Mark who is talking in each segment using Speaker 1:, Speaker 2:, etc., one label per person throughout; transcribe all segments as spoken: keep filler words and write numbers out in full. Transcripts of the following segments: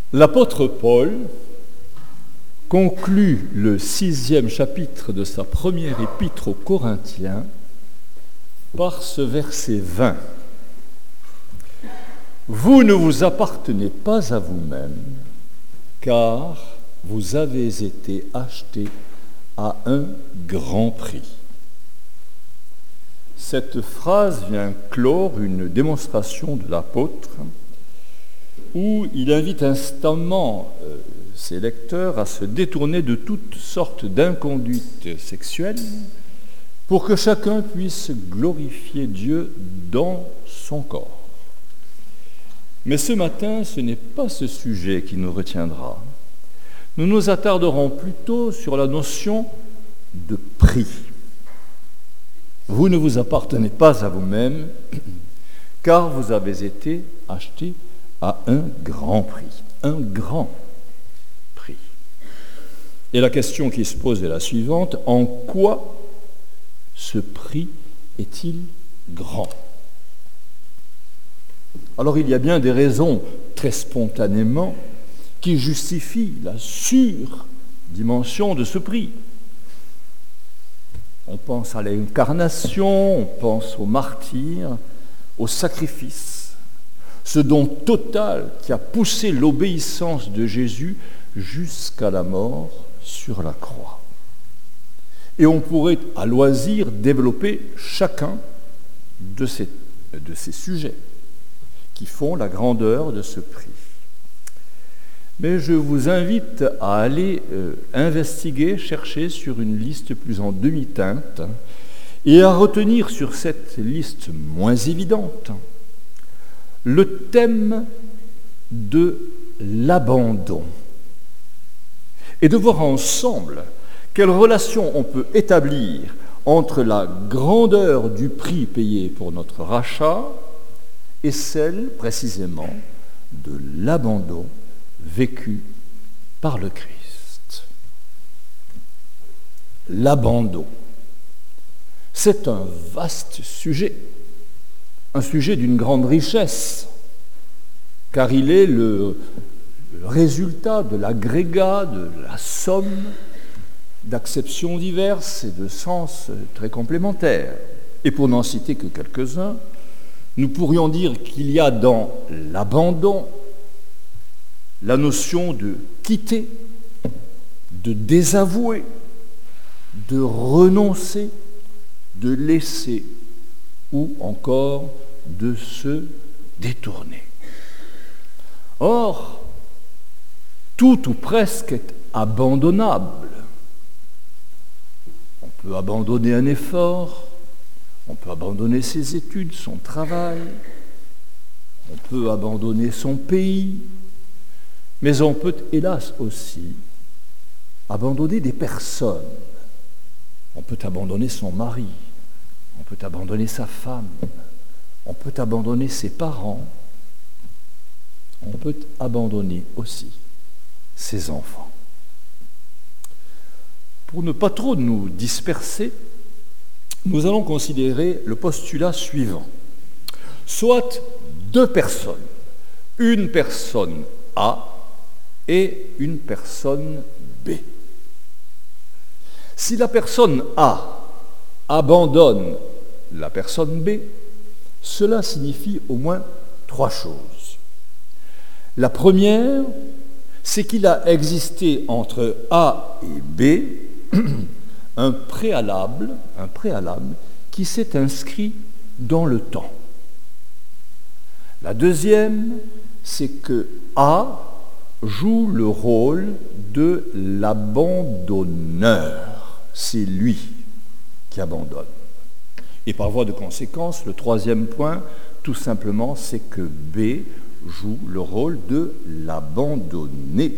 Speaker 1: L'apôtre Paul conclut le sixième chapitre de sa première épître aux Corinthiens par ce verset vingt. « Vous ne vous appartenez pas à vous-même, car vous avez été achetés à un grand prix. » Cette phrase vient clore une démonstration de l'apôtre où il invite instamment euh, ses lecteurs à se détourner de toutes sortes d'inconduites sexuelles pour que chacun puisse glorifier Dieu dans son corps. Mais ce matin, ce n'est pas ce sujet qui nous retiendra. Nous nous attarderons plutôt sur la notion de prix. Vous ne vous appartenez pas à vous-même, car vous avez été achetés à un grand prix, un grand prix. Et la question qui se pose est la suivante, en quoi ce prix est-il grand ? Alors il y a bien des raisons, très spontanément, qui justifient la surdimension de ce prix. On pense à l'incarnation, on pense au martyr, au sacrifice. Ce don total qui a poussé l'obéissance de Jésus jusqu'à la mort sur la croix. Et on pourrait à loisir développer chacun de ces, de ces sujets qui font la grandeur de ce prix. Mais je vous invite à aller euh, investiguer, chercher sur une liste plus en demi-teinte et à retenir sur cette liste moins évidente le thème de l'abandon et de voir ensemble quelle relation on peut établir entre la grandeur du prix payé pour notre rachat et celle précisément de l'abandon vécu par le Christ. L'abandon, c'est un vaste sujet. Un sujet d'une grande richesse, car il est le, le résultat de l'agrégat, de la somme d'acceptions diverses et de sens très complémentaires. Et pour n'en citer que quelques-uns, nous pourrions dire qu'il y a dans l'abandon la notion de quitter, de désavouer, de renoncer, de laisser, ou encore de se détourner. Or, tout ou presque est abandonnable. On peut abandonner un effort, on peut abandonner ses études, son travail, on peut abandonner son pays, mais on peut, hélas aussi, abandonner des personnes. On peut abandonner son mari, on peut abandonner sa femme, on peut abandonner ses parents, on peut abandonner aussi ses enfants. Pour ne pas trop nous disperser, nous allons considérer le postulat suivant. Soit deux personnes, une personne A et une personne B. Si la personne A abandonne la personne B, cela signifie au moins trois choses. La première, c'est qu'il a existé entre A et B un préalable, un préalable qui s'est inscrit dans le temps. La deuxième, c'est que A joue le rôle de l'abandonneur. C'est lui qui abandonne. Et par voie de conséquence, le troisième point, tout simplement, c'est que B joue le rôle de l'abandonné.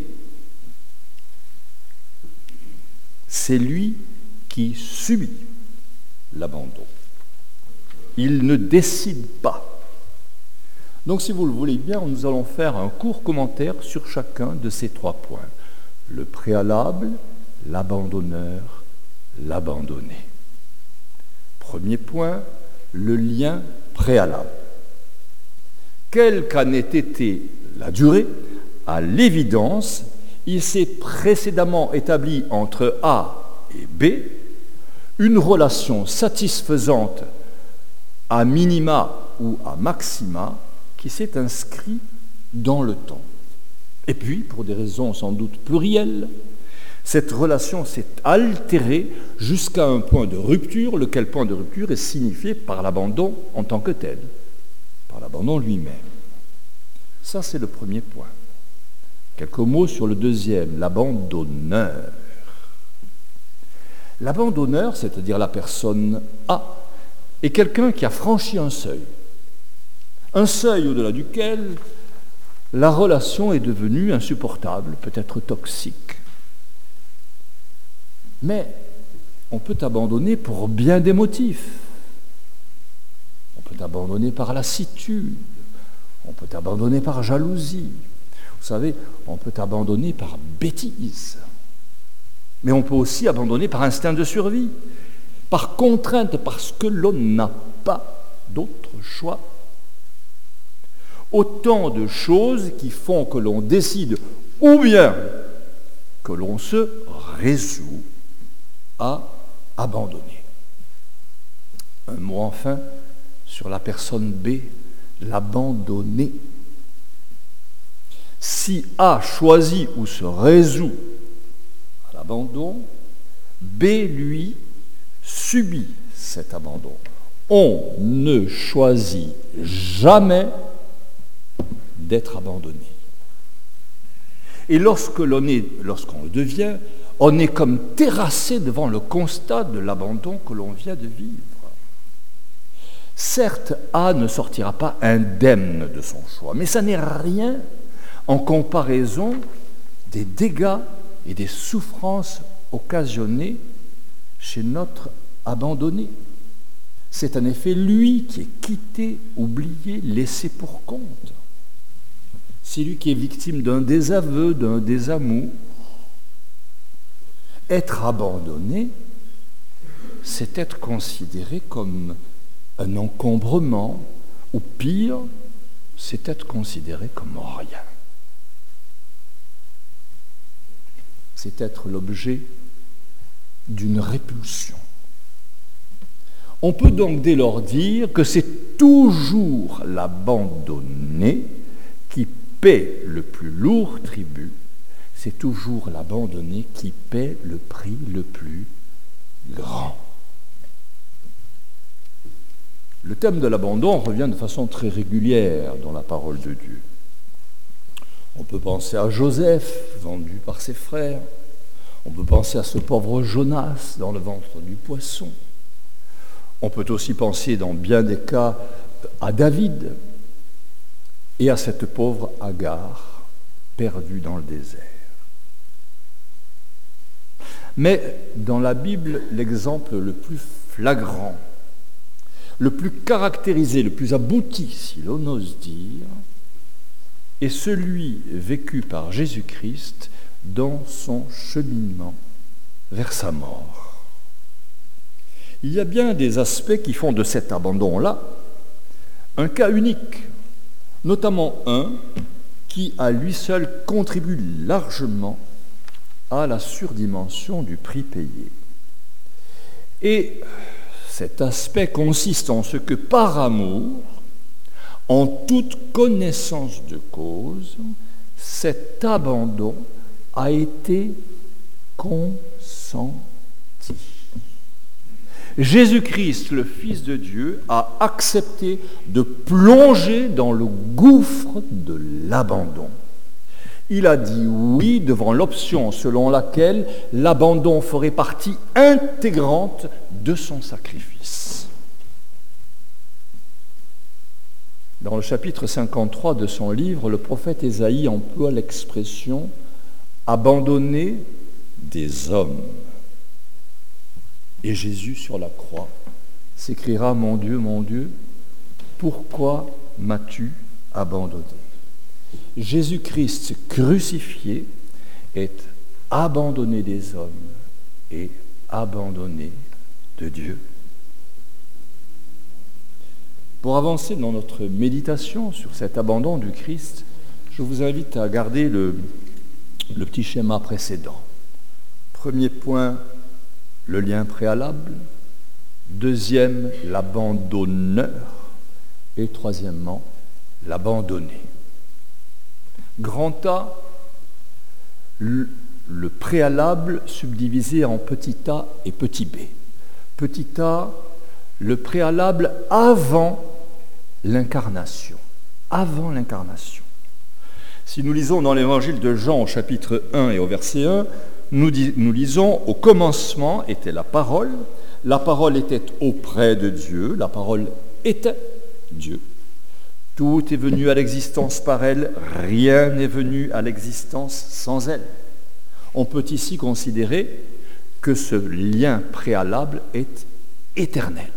Speaker 1: C'est lui qui subit l'abandon. Il ne décide pas. Donc, si vous le voulez bien, nous allons faire un court commentaire sur chacun de ces trois points. Le préalable, l'abandonneur, l'abandonné. Premier point, le lien préalable. Quelle qu'en ait été la durée, à l'évidence, il s'est précédemment établi entre A et B une relation satisfaisante à minima ou à maxima qui s'est inscrite dans le temps. Et puis, pour des raisons sans doute plurielles, cette relation s'est altérée jusqu'à un point de rupture, lequel point de rupture est signifié par l'abandon en tant que tel, par l'abandon lui-même. Ça, c'est le premier point. Quelques mots sur le deuxième, l'abandonneur. L'abandonneur, c'est-à-dire la personne A, est quelqu'un qui a franchi un seuil. Un seuil au-delà duquel la relation est devenue insupportable, peut-être toxique. Mais on peut abandonner pour bien des motifs. On peut abandonner par lassitude, on peut abandonner par jalousie. Vous savez, on peut abandonner par bêtise. Mais on peut aussi abandonner par instinct de survie, par contrainte, parce que l'on n'a pas d'autre choix. Autant de choses qui font que l'on décide ou bien que l'on se résout à abandonner. Un mot enfin sur la personne B, l'abandonner. Si A choisit ou se résout à l'abandon, B, lui, subit cet abandon. On ne choisit jamais d'être abandonné. Et lorsque l'on est, lorsqu'on le devient, on est comme terrassé devant le constat de l'abandon que l'on vient de vivre. Certes, A ne sortira pas indemne de son choix, mais ça n'est rien en comparaison des dégâts et des souffrances occasionnées chez notre abandonné. C'est en effet lui qui est quitté, oublié, laissé pour compte. C'est lui qui est victime d'un désaveu, d'un désamour. Être abandonné, c'est être considéré comme un encombrement, ou pire, c'est être considéré comme rien. C'est être l'objet d'une répulsion. On peut donc dès lors dire que c'est toujours l'abandonné qui paie le plus lourd tribut, c'est toujours l'abandonné qui paie le prix le plus grand. Le thème de l'abandon revient de façon très régulière dans la parole de Dieu. On peut penser à Joseph, vendu par ses frères. On peut penser à ce pauvre Jonas dans le ventre du poisson. On peut aussi penser, dans bien des cas, à David et à cette pauvre Agar, perdue dans le désert. Mais dans la Bible, l'exemple le plus flagrant, le plus caractérisé, le plus abouti, si l'on ose dire, est celui vécu par Jésus-Christ dans son cheminement vers sa mort. Il y a bien des aspects qui font de cet abandon-là un cas unique, notamment un qui à lui seul contribue largement à la surdimension du prix payé. Et cet aspect consiste en ce que par amour, en toute connaissance de cause, cet abandon a été consenti. Jésus-Christ, le Fils de Dieu, a accepté de plonger dans le gouffre de l'abandon. Il a dit oui devant l'option selon laquelle l'abandon ferait partie intégrante de son sacrifice. Dans le chapitre cinquante-trois de son livre, le prophète Ésaïe emploie l'expression « abandonner des hommes ». Et Jésus, sur la croix, s'écriera « Mon Dieu, mon Dieu, pourquoi m'as-tu abandonné ?» Jésus-Christ crucifié est abandonné des hommes et abandonné de Dieu. Pour avancer dans notre méditation sur cet abandon du Christ, Je vous invite à garder le, le petit schéma précédent. Premier point, le lien préalable. Deuxième, l'abandonneur. Et troisièmement, l'abandonné. Grand A, le, le préalable subdivisé en petit a et petit b. Petit a, le préalable avant l'incarnation. Avant l'incarnation. Si nous lisons dans l'évangile de Jean au chapitre un et au verset un, nous, dis, nous lisons « Au commencement était la parole, la parole était auprès de Dieu, la parole était Dieu. Tout est venu à l'existence par elle, rien n'est venu à l'existence sans elle. » On peut ici considérer que ce lien préalable est éternel.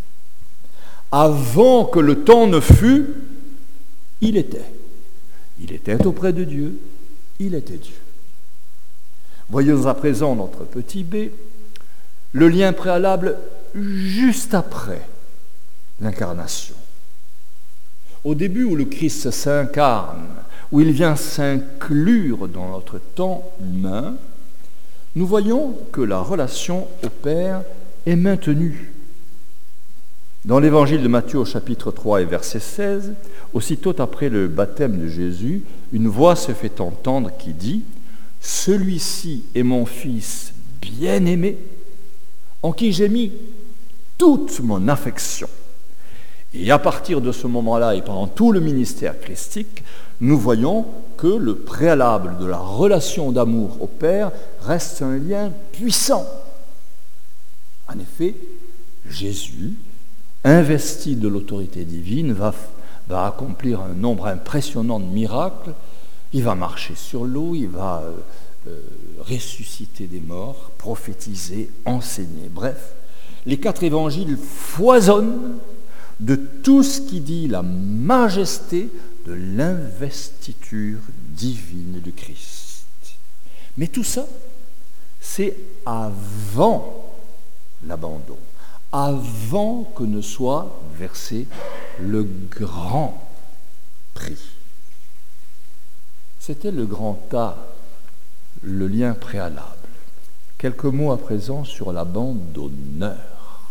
Speaker 1: Avant que le temps ne fût, il était. Il était auprès de Dieu, il était Dieu. Voyons à présent notre petit b, le lien préalable juste après l'incarnation. Au début où le Christ s'incarne, où il vient s'inclure dans notre temps humain, nous voyons que la relation au Père est maintenue. Dans l'évangile de Matthieu au chapitre trois et verset seize, aussitôt après le baptême de Jésus, une voix se fait entendre qui dit « Celui-ci est mon Fils bien-aimé, en qui j'ai mis toute mon affection. » Et à partir de ce moment-là et pendant tout le ministère christique, nous voyons que le préalable de la relation d'amour au Père reste un lien puissant. En effet, Jésus, investi de l'autorité divine, va, va accomplir un nombre impressionnant de miracles. Il va marcher sur l'eau, il va euh, euh, ressusciter des morts, prophétiser, enseigner. Bref, les quatre évangiles foisonnent de tout ce qui dit la majesté de l'investiture divine du Christ. Mais tout ça, c'est avant l'abandon, avant que ne soit versé le grand prix. C'était le grand A, le lien préalable. Quelques mots à présent sur l'abandonneur.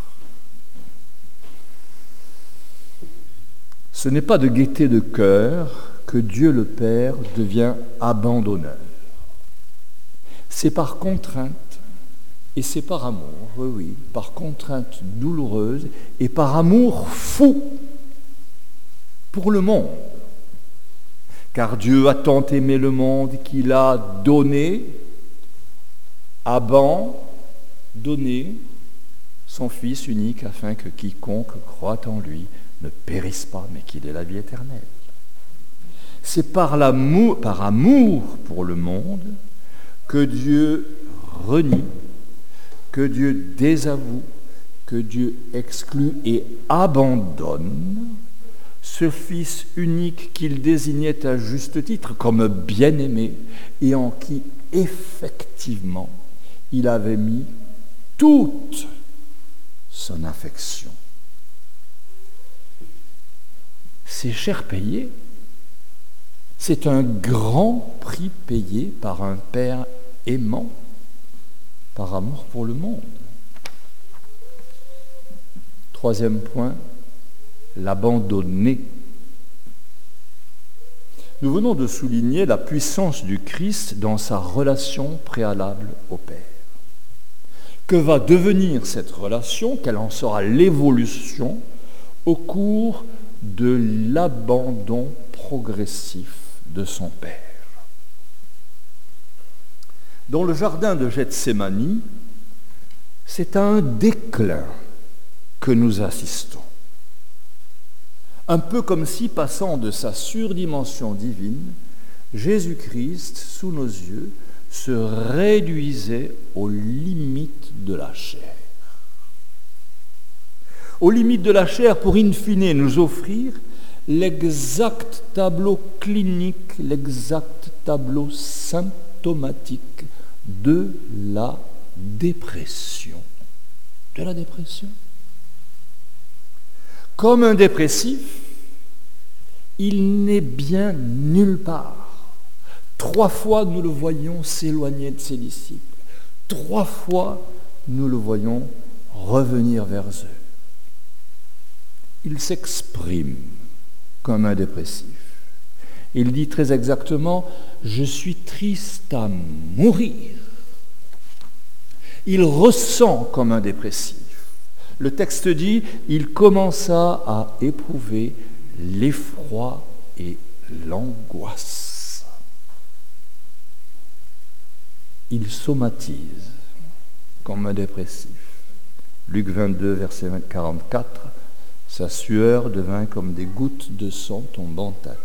Speaker 1: Ce n'est pas de gaieté de cœur que Dieu le Père devient abandonneur. C'est par contrainte et c'est par amour, oui, oui, par contrainte douloureuse et par amour fou pour le monde. Car Dieu a tant aimé le monde qu'il a donné, abandonné son Fils unique afin que quiconque croit en lui ne périsse pas, mais qu'il ait la vie éternelle. C'est par l'amour, par amour pour le monde que Dieu renie, que Dieu désavoue, que Dieu exclut et abandonne ce Fils unique qu'il désignait à juste titre comme bien-aimé et en qui effectivement il avait mis toute son affection. C'est cher payé. C'est un grand prix payé par un Père aimant, par amour pour le monde. Troisième point, l'abandonné. Nous venons de souligner la puissance du Christ dans sa relation préalable au Père. Que va devenir cette relation? Quelle en sera l'évolution au cours de l'abandon progressif de son Père? Dans le jardin de Gethsémani, c'est à un déclin que nous assistons. Un peu comme si, passant de sa surdimension divine, Jésus-Christ, sous nos yeux, se réduisait aux limites de la chair. Aux limites de la chair pour in fine nous offrir l'exact tableau clinique, l'exact tableau symptomatique de la dépression. De la dépression. Comme un dépressif il n'est bien nulle part. Trois fois, nous le voyons s'éloigner de ses disciples. Trois fois, nous le voyons revenir vers eux. Il s'exprime comme un dépressif. Il dit très exactement « Je suis triste à mourir ». Il ressent comme un dépressif. Le texte dit « Il commença à éprouver l'effroi et l'angoisse ». Il somatise comme un dépressif. Luc vingt-deux, verset quarante-quatre, « Sa sueur devint comme des gouttes de sang tombant à terre. »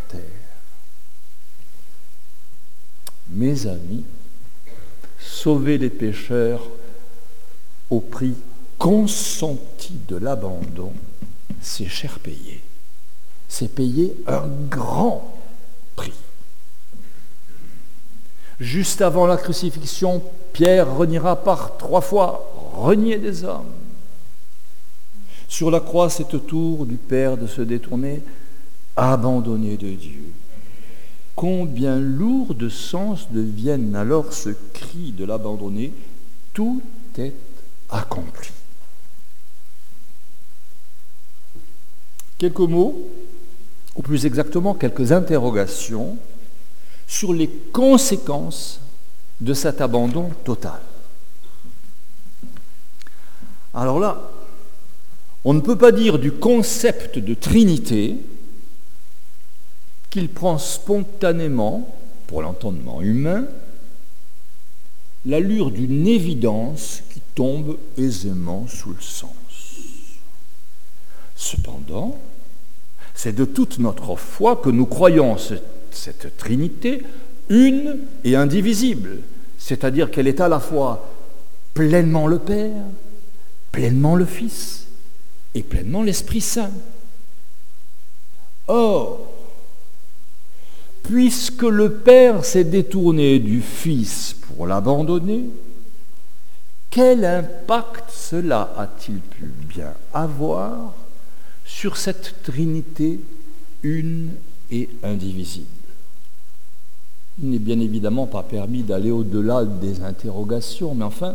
Speaker 1: Mes amis, sauver les pécheurs au prix consenti de l'abandon, c'est cher payé. C'est payer un grand prix. Juste avant la crucifixion, Pierre reniera par trois fois, renier des hommes. Sur la croix, c'est au tour du Père de se détourner, abandonné de Dieu. Combien lourd de sens deviennent alors ce cri de l'abandonné, tout est accompli. Quelques mots, ou plus exactement quelques interrogations, sur les conséquences de cet abandon total. Alors là, on ne peut pas dire du concept de Trinité qu'il prend spontanément, pour l'entendement humain, l'allure d'une évidence qui tombe aisément sous le sens. Cependant, c'est de toute notre foi que nous croyons cette Trinité une et indivisible, c'est-à-dire qu'elle est à la fois pleinement le Père, pleinement le Fils et pleinement l'Esprit Saint. Or, puisque le Père s'est détourné du Fils pour l'abandonner, quel impact cela a-t-il pu bien avoir sur cette Trinité une et indivisible? Il n'est bien évidemment pas permis d'aller au-delà des interrogations, mais enfin,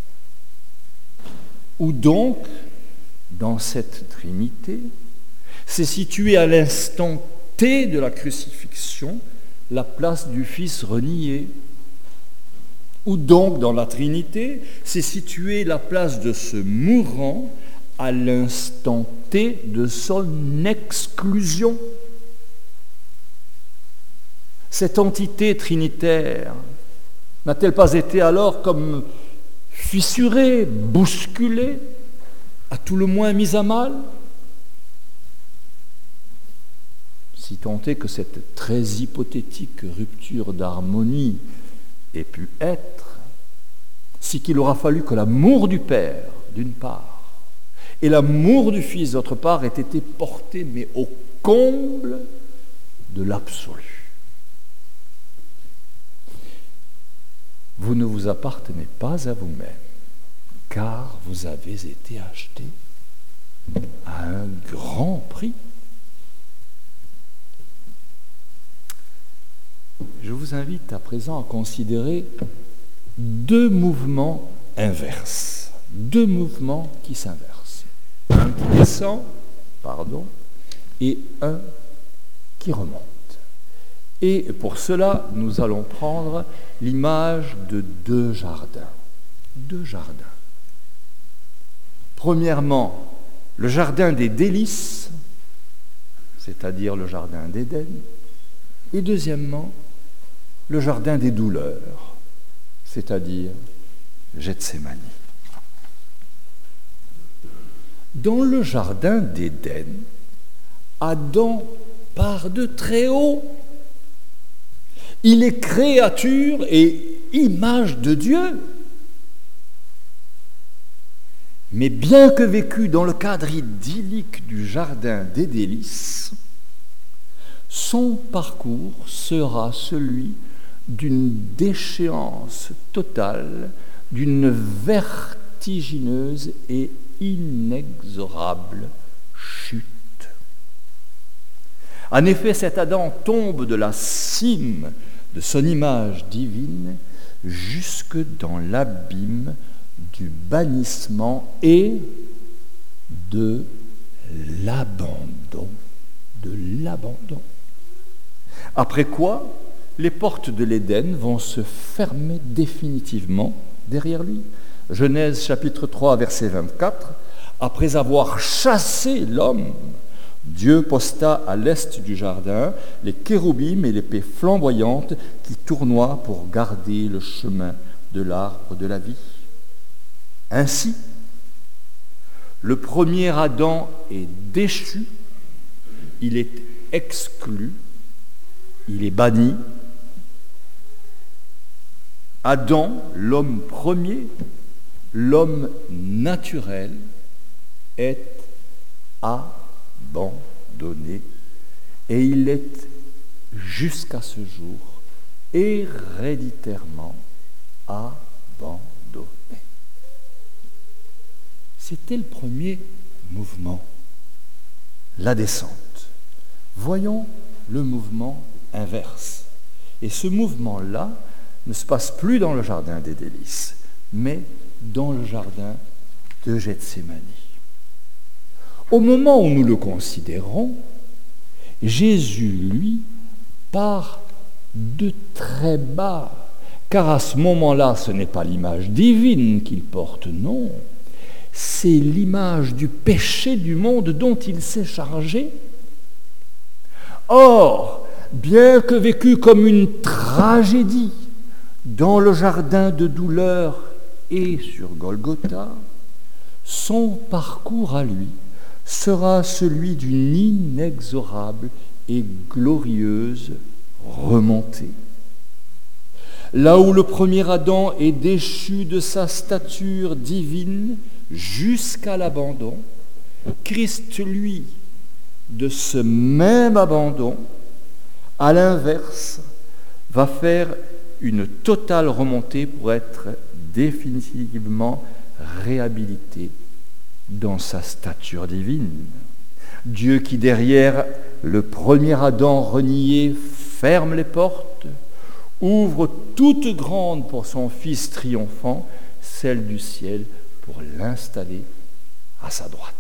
Speaker 1: où donc, dans cette Trinité, s'est située à l'instant T de la crucifixion la place du Fils renié? Où donc, dans la Trinité, s'est située la place de ce mourant à l'instant T de son exclusion? Cette entité trinitaire n'a-t-elle pas été alors comme fissurée, bousculée, à tout le moins mise à mal? Si tant est que cette très hypothétique rupture d'harmonie ait pu être, c'est qu'il aura fallu que l'amour du Père, d'une part, et l'amour du Fils, d'autre part, aient été portés, mais au comble de l'absolu. Vous ne vous appartenez pas à vous-même, car vous avez été achetés à un grand prix. Je vous invite à présent à considérer deux mouvements inverses, deux mouvements qui s'inversent. Un qui descend, pardon, et un qui remonte. Et pour cela, nous allons prendre l'image de deux jardins. Deux jardins. Premièrement, le jardin des délices, c'est-à-dire le jardin d'Éden. Et deuxièmement, le jardin des douleurs, c'est-à-dire Gethsémani. Dans le jardin d'Éden, Adam part de très haut. Il est créature et image de Dieu. Mais bien que vécu dans le cadre idyllique du jardin des délices, son parcours sera celui d'une déchéance totale, d'une vertigineuse et inexorable chute. En effet, cet Adam tombe de la cime de son image divine jusque dans l'abîme du bannissement et de l'abandon. De l'abandon. Après quoi, les portes de l'Éden vont se fermer définitivement derrière lui. Genèse chapitre trois, verset vingt-quatre. Après avoir chassé l'homme, Dieu posta à l'est du jardin les kéroubim et l'épée flamboyante qui tournoient pour garder le chemin de l'arbre de la vie. Ainsi, le premier Adam est déchu, il est exclu, il est banni. Adam, l'homme premier, l'homme naturel, est abandonné et il est jusqu'à ce jour héréditairement abandonné. C'était le premier mouvement, la descente. Voyons le mouvement inverse. Et ce mouvement-là ne se passe plus dans le jardin des délices, mais dans le jardin de Gethsémani. Au moment où nous le considérons, Jésus, lui, part de très bas, car à ce moment-là, ce n'est pas l'image divine qu'il porte, non, c'est l'image du péché du monde dont il s'est chargé. Or, bien que vécu comme une tragédie dans le jardin de douleur et sur Golgotha, son parcours à lui sera celui d'une inexorable et glorieuse remontée. Là où le premier Adam est déchu de sa stature divine jusqu'à l'abandon, Christ, lui, de ce même abandon, à l'inverse, va faire une totale remontée pour être définitivement réhabilité dans sa stature divine. Dieu qui, derrière le premier Adam renié, ferme les portes, ouvre toute grande pour son Fils triomphant, celle du ciel, pour l'installer à sa droite.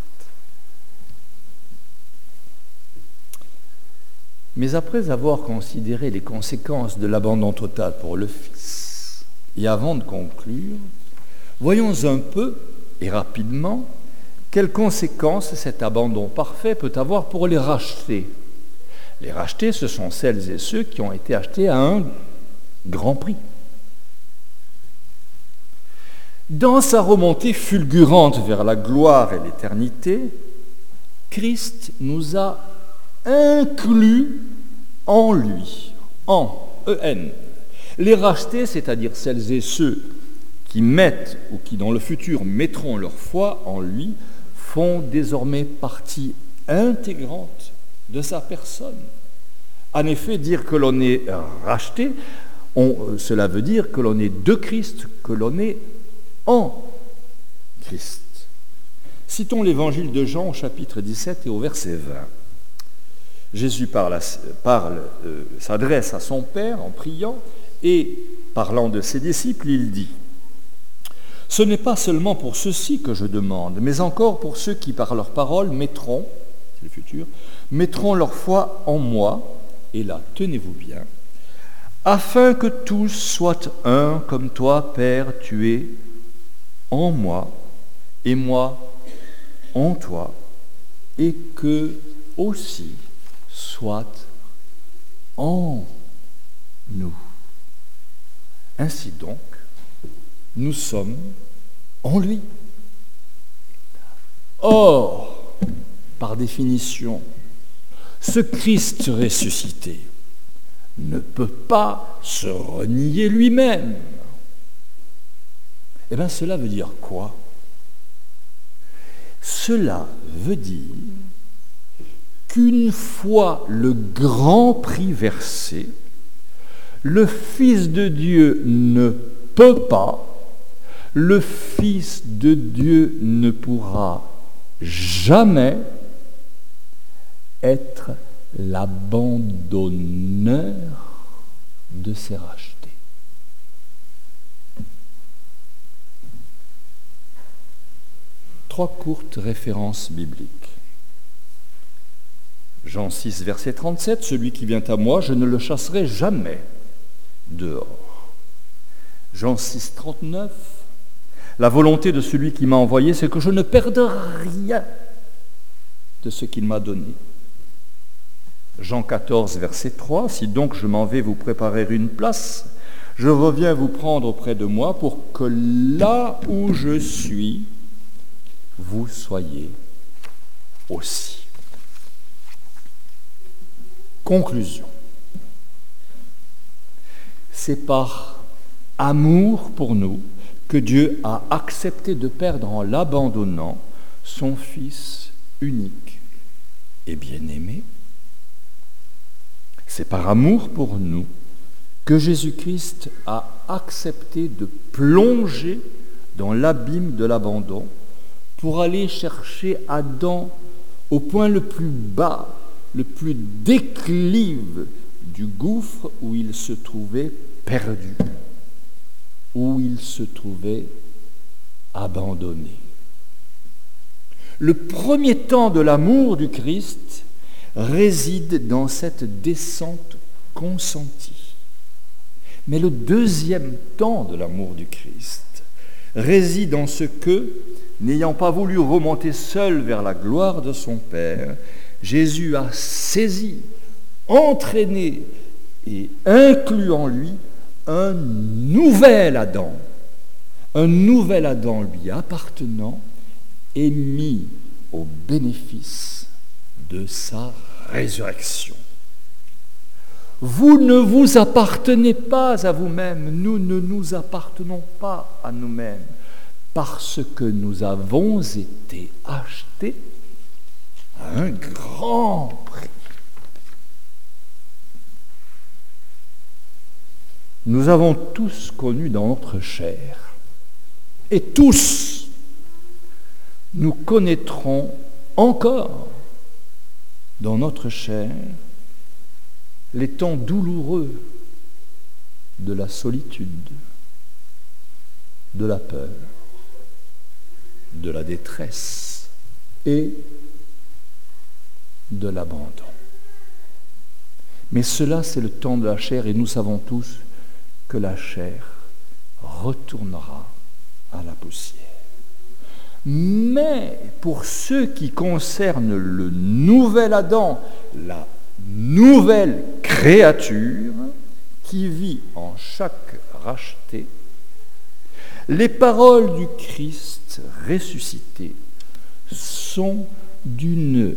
Speaker 1: Mais après avoir considéré les conséquences de l'abandon total pour le Fils, et avant de conclure, voyons un peu et rapidement quelles conséquences cet abandon parfait peut avoir pour les rachetés. Les rachetés, ce sont celles et ceux qui ont été achetés à un grand prix. Dans sa remontée fulgurante vers la gloire et l'éternité, Christ nous a inclus en lui, en E N. Les rachetés, c'est-à-dire celles et ceux qui mettent ou qui dans le futur mettront leur foi en lui, font désormais partie intégrante de sa personne. En effet, dire que l'on est racheté, on, cela veut dire que l'on est de Christ, que l'on est en Christ. Citons l'évangile de Jean au chapitre dix-sept et au verset vingt. Jésus parle, parle euh, s'adresse à son Père en priant et, parlant de ses disciples, il dit « Ce n'est pas seulement pour ceux-ci que je demande, mais encore pour ceux qui, par leur parole, mettront, c'est le futur, mettront leur foi en moi, et là, tenez-vous bien, afin que tous soient un, comme toi, Père, tu es en moi, et moi en toi, et que aussi soit en nous. Ainsi donc, nous sommes en lui. Or, par définition, ce Christ ressuscité ne peut pas se renier lui-même. Eh bien, cela veut dire quoi? Cela veut dire qu'une fois le grand prix versé, le Fils de Dieu ne peut pas, le Fils de Dieu ne pourra jamais être l'abandonneur de ses rachetés. Trois courtes références bibliques. Jean six, verset trente-sept, « Celui qui vient à moi, je ne le chasserai jamais dehors. » Jean six, trente-neuf, « La volonté de celui qui m'a envoyé, c'est que je ne perde rien de ce qu'il m'a donné. » Jean quatorze, verset trois, « Si donc je m'en vais vous préparer une place, je reviens vous prendre auprès de moi pour que là où je suis, vous soyez aussi. » Conclusion. C'est par amour pour nous que Dieu a accepté de perdre en l'abandonnant son Fils unique et bien-aimé. C'est par amour pour nous que Jésus-Christ a accepté de plonger dans l'abîme de l'abandon pour aller chercher Adam au point le plus bas, le plus déclive du gouffre où il se trouvait perdu, où il se trouvait abandonné. Le premier temps de l'amour du Christ réside dans cette descente consentie. Mais le deuxième temps de l'amour du Christ réside dans ce que, n'ayant pas voulu remonter seul vers la gloire de son Père, Jésus a saisi, entraîné et inclus en lui un nouvel Adam, un nouvel Adam lui appartenant et mis au bénéfice de sa résurrection. Vous ne vous appartenez pas à vous-même, nous ne nous appartenons pas à nous-mêmes, parce que nous avons été achetés à un grand prix. Nous avons tous connu dans notre chair, et tous nous connaîtrons encore dans notre chair les temps douloureux de la solitude, de la peur, de la détresse et de l'abandon. Mais cela, c'est le temps de la chair, et nous savons tous que la chair retournera à la poussière. Mais pour ce qui concerne le nouvel Adam, la nouvelle créature qui vit en chaque racheté, les paroles du Christ ressuscité sont d'une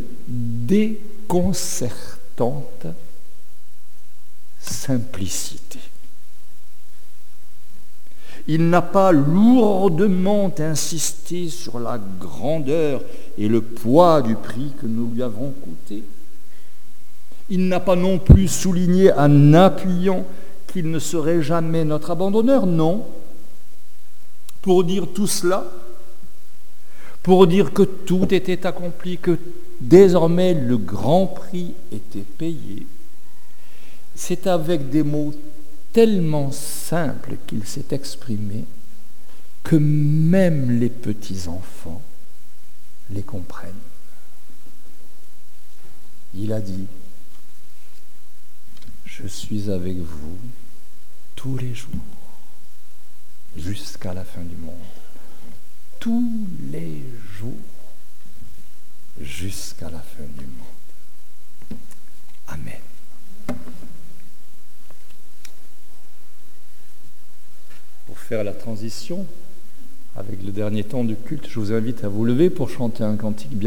Speaker 1: déconcertante simplicité. Il n'a pas lourdement insisté sur la grandeur et le poids du prix que nous lui avons coûté. Il n'a pas non plus souligné en appuyant qu'il ne serait jamais notre abandonneur, non. Pour dire tout cela, pour dire que tout était accompli, que désormais le grand prix était payé, c'est avec des mots tellement simple qu'il s'est exprimé que même les petits-enfants les comprennent. Il a dit « Je suis avec vous tous les jours, jusqu'à la fin du monde. » Tous les jours, jusqu'à la fin du monde. Amen. Pour faire la transition avec le dernier temps du culte, je vous invite à vous lever pour chanter un cantique bien